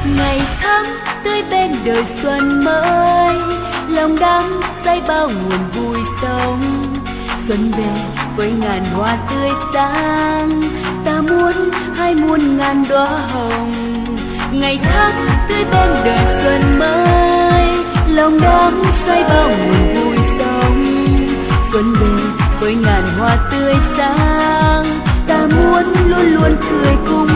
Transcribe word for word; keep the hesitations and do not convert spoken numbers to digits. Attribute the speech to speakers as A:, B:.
A: ngày tháng tươi bên đời xuân mới, lòng đắm say bao nguồn vui sống. Xuân về với ngàn hoa tươi sáng, ta muốn hai muôn ngàn đóa hồng. Ngày tháng tươi bên đời xuân mới, lòng đắm say bao nguồn vui sống. Xuân về với ngàn hoa tươi sáng, ta muốn luôn luôn cười cùng